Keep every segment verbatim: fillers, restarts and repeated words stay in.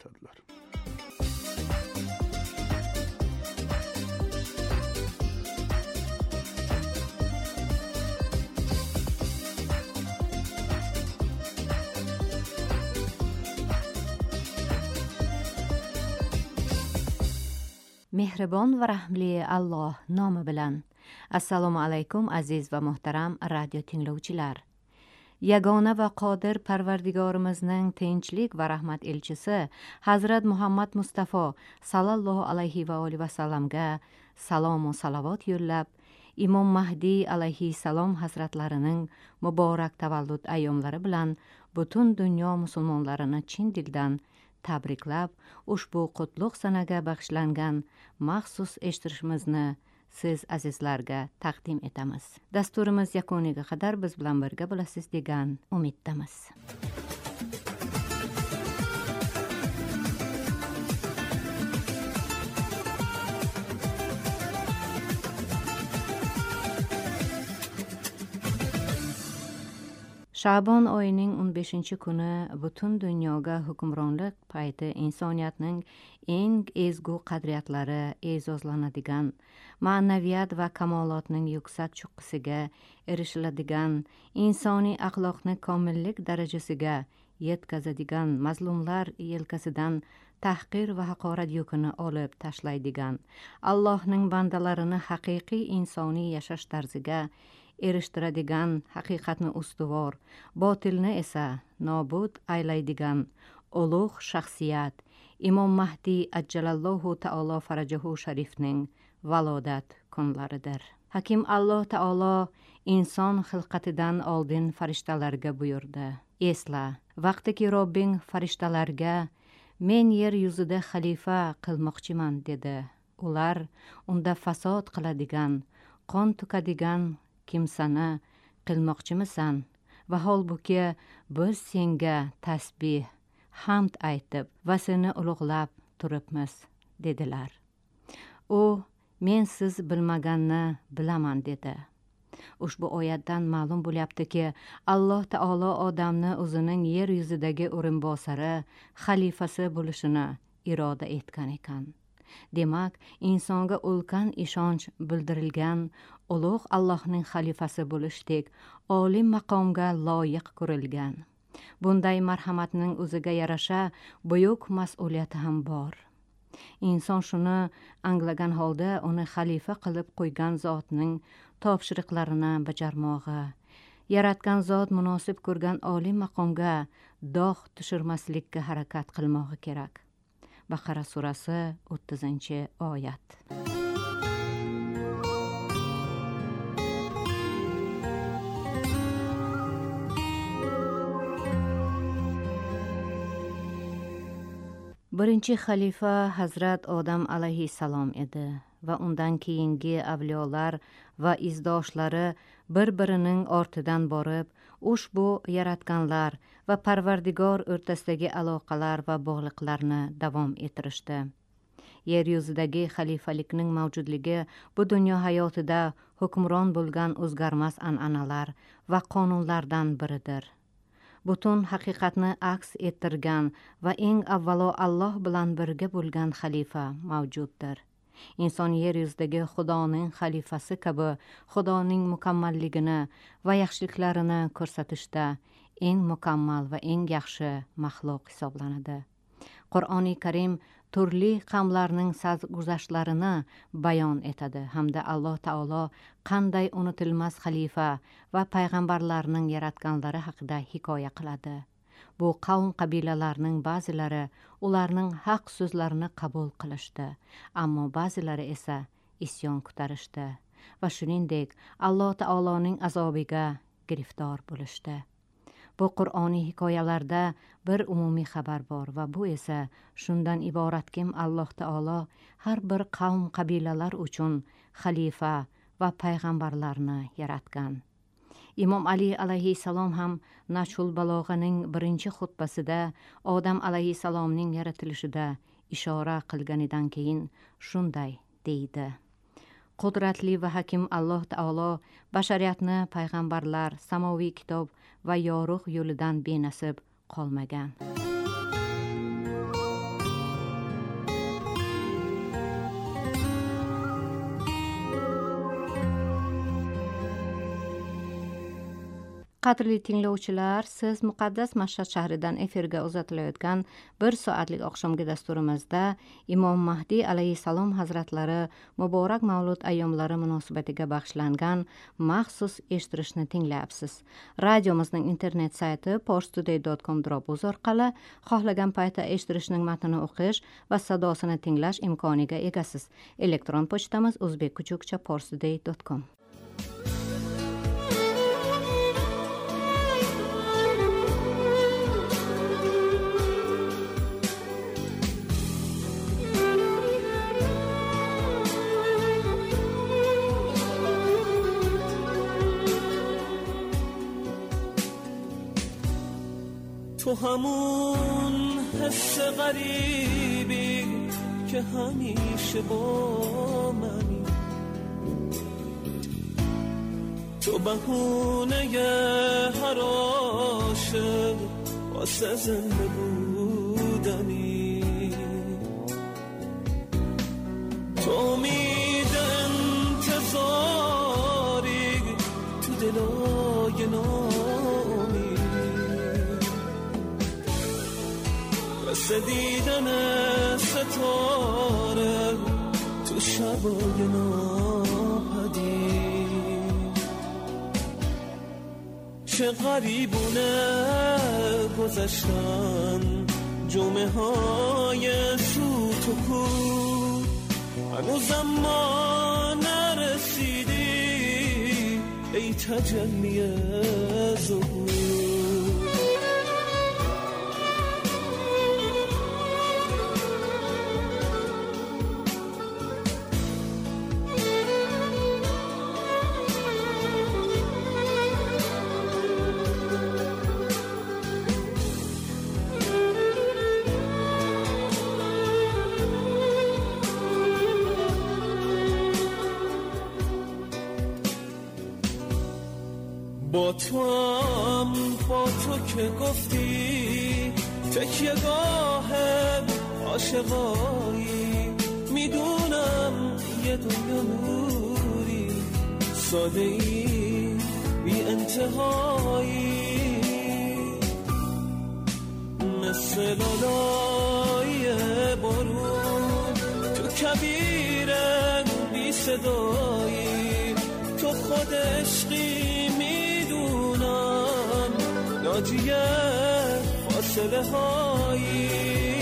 etadilar. Mehribon va rahmli Alloh nomi bilan. Assalomu alaykum aziz va muhtaram radio tinglovchilar. Yagona va qodir Parvardigorimizning tinchlik va rahmat elchisi Hazrat Muhammad Mustafa sallallohu alayhi va alihi va sallamga salom va salovat yo'llab, Imom Mahdi alayhi salom hazratlarining muborak tavallud ayyomlari bilan butun dunyo musulmonlarini chin dildan tabriklab, ushbu qutlug' sanaga bag'ishlangan maxsus eshittirishimizni siz azizlarga taqdim etamiz. Dasturimiz yakuniga qadar biz bilan birga bo'lasiz degan umiddamiz. Sha'bon oyining o'n beshinchi kuni butun dunyoga hukmronlik payti insoniyatning eng ezgu qadriyatlari e'zozlanadigan, ma'naviyat va kamolotning yuksak cho'qqisiga erishiladigan, insoniy axloqni komillik darajasiga yetkazadigan, mazlumlar yelkasidan tahqir va haqorat yukini olib tashlaydigan, Allohning bandalarini haqiqiy insoniy yashash tarziga erishtiradigan, haqiqatni ustuvor, botilni esa nobud aylaydigan ulug' shaxsiyat Imom Mahdi ajjalallohu ta'ala farajahu sharifning valodat kunlaridir. Hakim Alloh Taolo inson xilqatidan oldin farishtalarga buyurdi: Esla, vaqtiki Robbing farishtalarga men yer yuzida xalifa qilmoqchiman dedi. Ular unda fasod qiladigan, qon to'kadigan kimsani qilmoqchimisan? Va holbuki biz senga tasbih, hamd aytib va seni ulug'lab turibmiz dedilar. U men siz bilmaganni bilaman dedi. Ushbu oyatdan ma'lum bo'lyaptiki, Alloh Taolo odamni o'zining yer yuzidagi o'rinbosari, xalifasi bo'lishini iroda etgan ekan. Demak, insonga ulkan ishonch bildirilgan, ulug' Allohning xalifasi bo'lishdek oliy maqomga loyiq ko'rilgan. Bunday marhamatning o'ziga yarasha buyuk mas'uliyati ham bor. Inson shuni anglagan holda uni xalifa qilib qo'ygan zotning topshiriqlarini bajarmog'i, yaratgan zot munosib ko'rgan oliy maqomga dog' tushirmaslikka harakat qilmog'i kerak. Baqara surasi o'ttizinchi oyat. Birinchi xalifa Hazrat Odam alayhissalom edi va undan keyingi avliyolar va izdoshlari bir-birining ortidan borib, ushbu yaratganlar va Parvardigor o'rtasidagi aloqalar va bog'liqlarni davom ettirishdi. Yer yuzidagi xalifalikning mavjudligi bu dunyo hayotida hukmron bo'lgan o'zgarmas an'analar va qonunlardan biridir. Butun haqiqatni aks ettirgan va eng avvalo Alloh bilan birga bo'lgan xalifa mavjuddir. Inson yer yuzidagi Xudoning xalifasi kabi Xudoning mukammalligini va yaxshiliklarini ko'rsatishda eng mukammal va eng yaxshi maxluq hisoblanadi. Qur'oni Karim turli qavmlarning sarguzashtlarini bayon etadi hamda Alloh Taolo qanday unutilmas xalifa va payg'ambarlarning yaratganlari haqida hikoya qiladi. Bu qavm qabilalarning ba'zilari ularning haq so'zlarini qabul qilishdi, ammo ba'zilari esa isyon ko'tarishdi va shuningdek Alloh Taoloning azobiga giriftor bo'lishdi. Bu Qur'oniy hikoyalarda bir umumiy xabar bor va bu esa shundan iboratki, Alloh Taolo har bir qavm qabilalar uchun xalifa va payg'ambarlarni yaratgan. Imom Ali alayhissalom ham Nashul Balog'aning birinchi xutbasida Odam alayhissalomning yaratilishida ishora qilganidan keyin shunday deydi: Qudratli va hakim Alloh Taolo bashariyatni payg'ambarlar, samoviy kitob va yorug' yo'lidan benasib qolmagan. Qadrli tinglovchilar, siz muqaddas Mashhad shahridan efirga uzatilayotgan bir soatlik oqshomgi dasturimizda Imom Mahdiy alayhissalom hazratlari muborak Mavlud ayyomlari munosabatiga bag'ishlangan maxsus eshittirishni tinglayapsiz. Radiomizning internet sayti porstoday dot com drobuz orqali xohlagan paytda eshittirishning matnini o'qish va sadosini tinglash imkoniga egasiz. Elektron pochtamiz o'zbekkuchukcha porstoday dot com. تو همون حس غریبی که همیشه با منی، تو بهونه هر عاشق واسه زنده بودنی، تو امید انتظاری تو دلای نامی، مثل دیدن ستاره تو شبای ناپدید، چه غریبونه گذشتن جمعه های سوت و کور، هنوزم ما نرسیدی ای تجلی ظهور. با تو هم با تو که گفتی تکیه گاه عاشقایی، میدونم یه دنیا نوری ساده ای بی انتهایی، مثل لالای بارون تو کبیر بی صدایی، تو خود عشقی ناجیه فاصله هایی.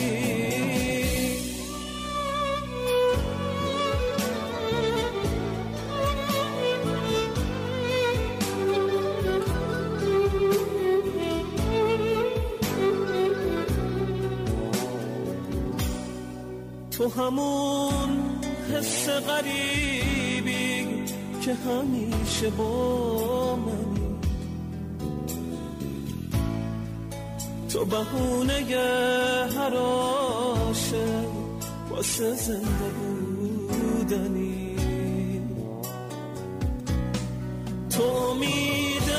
تو همون حس غریبی که همیشه با منی، تو بهونه هر عاشق واسه زنده بودنی، تو امید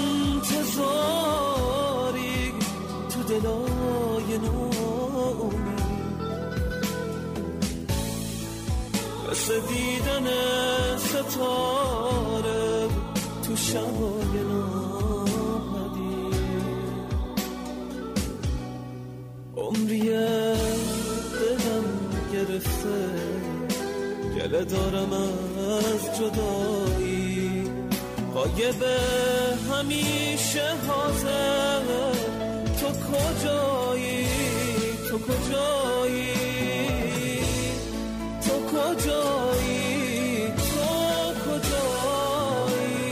انتظاری تو دلای نامی، مثل دیدن ستاره تو شبای عمریه دلم گرفته، گله دارم از جدایی، غایب همیشه حاضر، تو کجایی تو کجایی تو کجایی تو کجایی.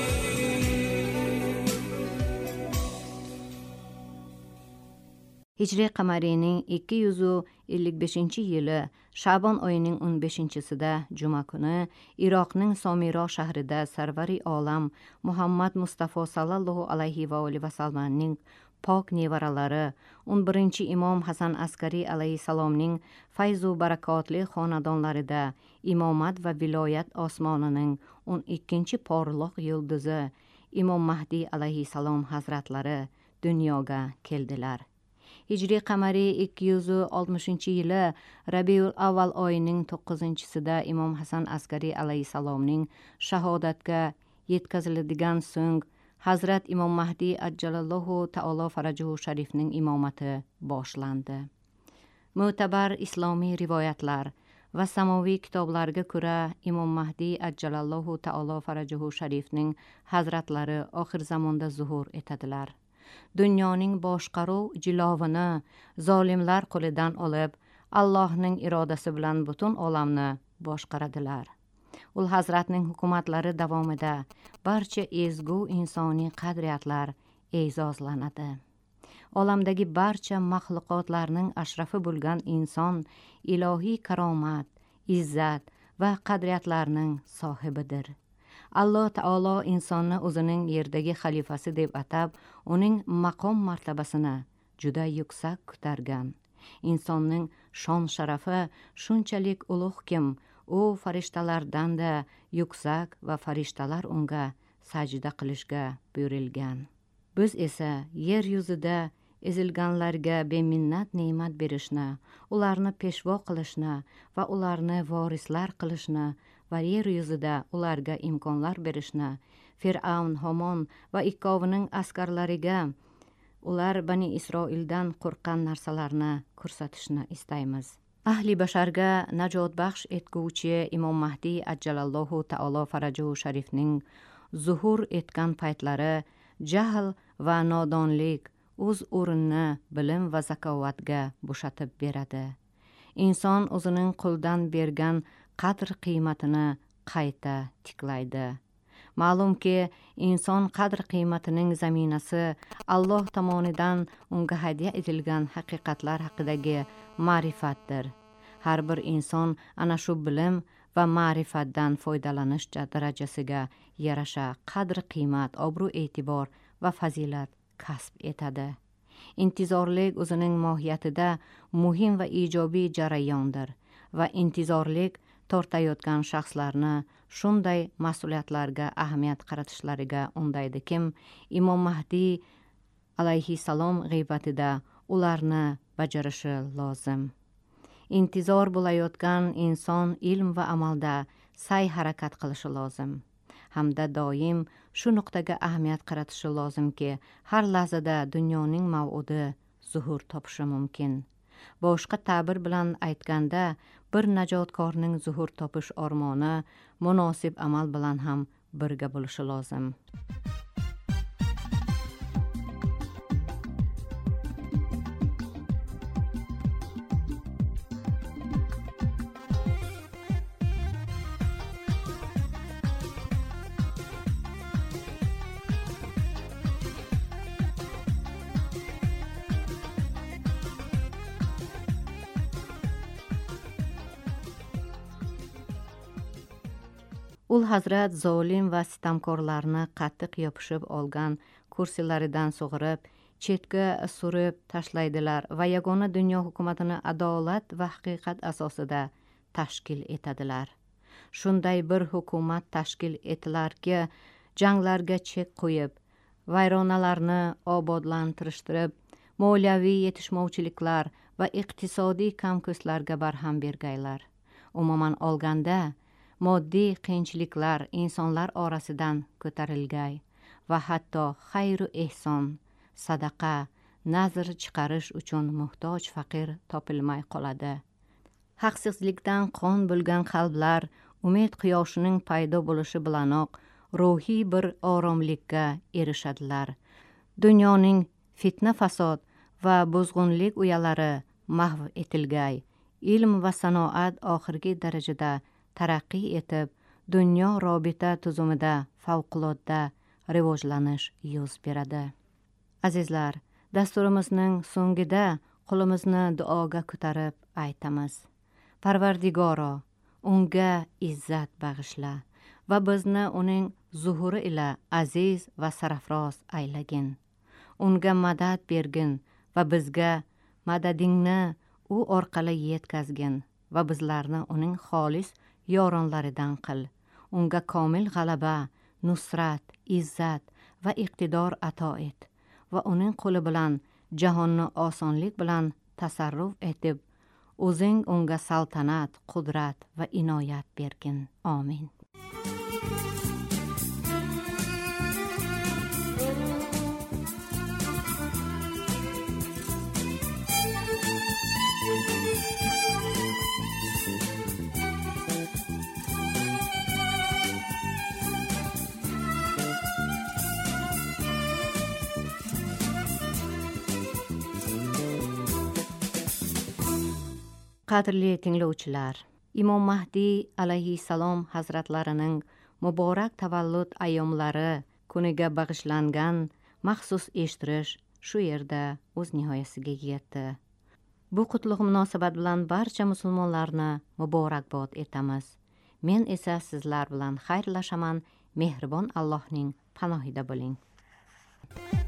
Hijriy qamarining ikki yuz ellik beshinchi yili Shabon oyining o'n beshinchisida juma kuni Iroqning Somiro shahrida Sarvari olam Muhammad Mustafa sallallohu alayhi va alihi vasallamning pok nevaralari o'n birinchi Imom Hasan Askari alayhissalomning fayzu barakotli xonadonlarida imomat va viloyat osmonining o'n ikkinchi porloq yulduzi Imom Mahdiy alayhissalom hazratlari dunyoga keldilar. Hijriy qamariy ikki yuz oltmishinchi yili Rabiul Avval oyining to'qqizinchisida Imom Hasan Askari alayhissalomning shahodatga yetkaziladigan so'ng Hazrat Imom Mahdi ajjalallohu taolo farajuhu sharifning imomati boshlandi. Mo'tabar islomiy rivoyatlar va samoviy kitoblarga ko'ra Imom Mahdi ajjalallohu taolo farajuhu sharifning hazratlari oxir zamonda zuhur etadilar. Dunyoning boshqaruv jilovini zolimlar qo'lidan olib, Allohning irodasi bilan butun olamni boshqaradilar. Ul hazratning hukumatlari davomida barcha ezgu insoniy qadriyatlar e'zozlanadi. Olamdagi barcha maxluqotlarning ashrafi bo'lgan inson ilohiy karomat, izzat va qadriyatlarning sohibidir. Alloh taolo insonni o'zining yerdagi xalifasi deb atab, uning maqom martabasini juda yuksak ko'targan. Insonning shon sharafi shunchalik ulug'kim, u farishtalardan-da yuksak va farishtalar unga sajda qilishga buyurilgan. Biz esa yer yuzida ezilganlarga beminnat ne'mat berishni, ularni peshvo qilishni va ularni vorislar qilishni va yer yuzida ularga imkonlar berishni, Fir'avn, Homon va ikkovining askarlariga ular Bani Isroildan qo'rqqan narsalarni ko'rsatishni istaymiz. Ahli basharga najot baxsh etguvchi Imom Mahdi ajjalallohu taolo farajuhu sharifning zuhur etgan paytlari jahl va nodonlik o'z o'rinni bilim va zakovatga bo'shatib beradi. Inson o'zining qo'ldan bergan qadr qiymatini qayta tiklaydi. Ma'lumki, inson qadr qiymatining zaminasi Alloh tomonidan unga hadya etilgan haqiqatlar haqidagi ma'rifatdir. Har bir inson ana shu bilim va ma'rifatdan foydalanish darajasiga yarasha qadr qiymat, obro' e'tibor va fazilat kasb etadi. Intizorlik o'zining mohiyatida muhim va ijobiy jarayondir va intizorlik tortayotgan shaxslarni shunday mas'uliyatlarga ahamiyat qaratishlariga undaydikim, Imom Mahdi alayhissalom g'iybatida ularni bajarishi lozim. Intizor bo'layotgan inson ilm va amalda sa'y harakat qilishi lozim. Hamda doim shu nuqtaga ahamiyat qaratishi lozimki, har lahzada dunyoning mav'udi zuhur topishi mumkin. Boshqa ta'bir bilan aytganda, bir najotkorning zuhur topish ormoni munosib amal bilan ham birga bo'lishi lozim. Ul hazrat zolim va sitamkorlarni qattiq yopishib olgan kursilaridan sug'urib, chetga surib tashlaydilar va yagona dunyo hukumatini adolat va haqiqat asosida tashkil etadilar. Shunday bir hukumat tashkil etilarki, janglarga chek qo'yib, vayronalarni obodlantirishtirib, moliyaviy yetishmovchiliklar va iqtisodiy kamko'stlarga barham bergaylar. Umuman olganda, moddiy qiyinchiliklar insonlar orasidan ko'tarilgay va hatto xayru ehson, sadaqa, nazr chiqarish uchun muhtoj faqir topilmay qoladi. Haqsizlikdan qon bo'lgan qalblar umid quyoshining paydo bo'lishi bilanoq ruhiy bir oromlikka erishadilar. Dunyoning fitna fasod va buzg'unlik uyalari mahv etilgay, ilm va sanoat oxirgi darajada taraqqiy etib, dunyo robita tuzumida favqulodda rivojlanish yuz beradi. Azizlar, dasturimizning so'ngida qo'limizni duoga ko'tarib aytamiz. Parvardigoro, unga izzat bag'ishla va bizni uning zuhuri ila aziz va sarafroz aylagin. Unga madad bergin va bizga madadingni u orqali yetkazgin va bizlarni uning xolis yoronlaridan qil. Unga komil g'alaba, nusrat, izzat va iqtidor ato et va uning qo'li bilan jahonni osonlik bilan tasarruf etib, o'zing unga saltanat, qudrat va inoyat bergin. Amin. Qadrli tinglovchilar, Imom Mahdi alayhissalom hazratlarining muborak tavallud ayyomlari kuniga bag'ishlangan maxsus eshittirish shu yerda o'z nihoyasiga yetdi. Bu qutlug' munosabat bilan barcha musulmonlarni muborakbod etamiz. Men esa sizlar bilan xayrlashaman. Mehribon Allohning panohida bo'ling.